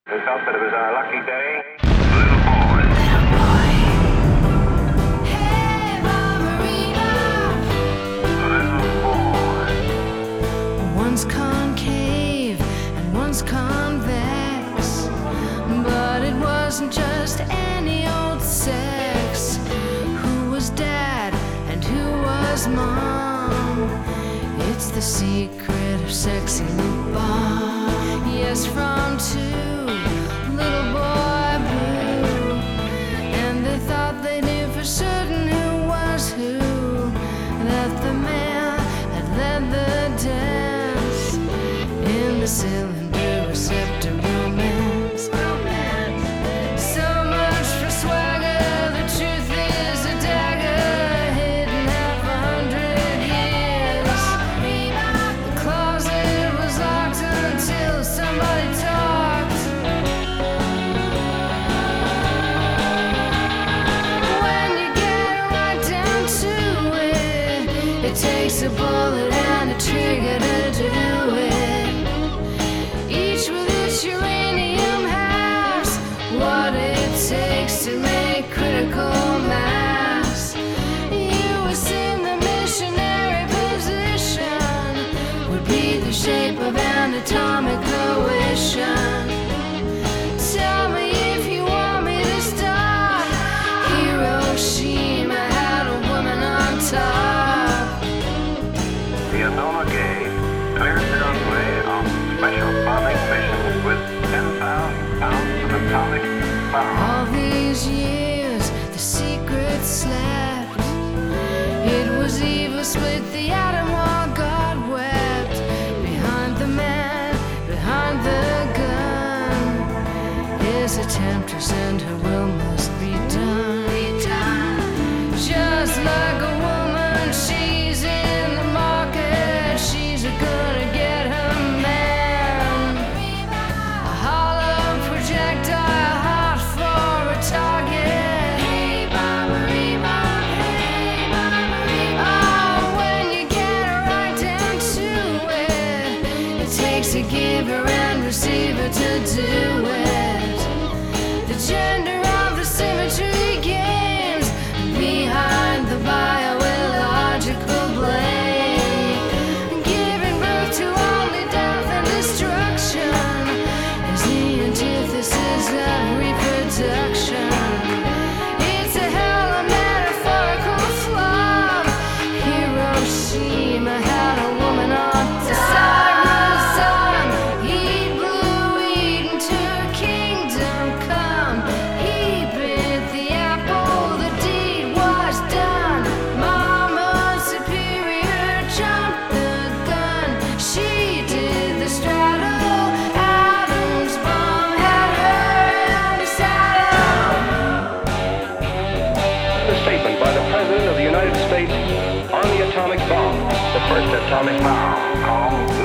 We felt that it was our lucky day. One's concave and one's convex, but it wasn't just any old sex. Who was dad and who was mom? It's the secret of sexy bomb. Yes, from two little boy blue, and they thought they knew for certain who was who. That the man had led the dance in the cylinder receptor romance. So much for swagger. The truth is a dagger hidden 100 years. The closet was locked until somebody talked. When you get right down to it, it takes a bullet and a trigger to do it. Each with its uranium halves, what it takes to make critical mass. You assume the missionary position would be the shape of an atomic coalition. Tell me if you want me to start. Hiroshima had a woman on top. The Enola Gay cleared the runway on special bombing missions with 10,000 pounds of atomic bomb. All these years, the secret slept. It was evil, split the atom while God wept. Behind the man, behind the gun, his attempt to send her will must be done. Just like a woman, she's in the market. She's gonna get her man. A hollow projectile hot for a target. Oh, when you get right down to it, it takes a giver and receiver to do it. The gender of the symmetry games behind the bioillogical blade, giving birth to only death and destruction is the antithesis of reproduction. It's a hell of metaphorical flop. Hiroshima had a woman on the sun. He blew Eden to her kingdom come. He bit the apple, the deed was done. Mama superior jumped the gun. She did the straddle. Adam's bomb had her in the saddle. The statement by the President of the United States on the atomic bomb. The first atomic bomb called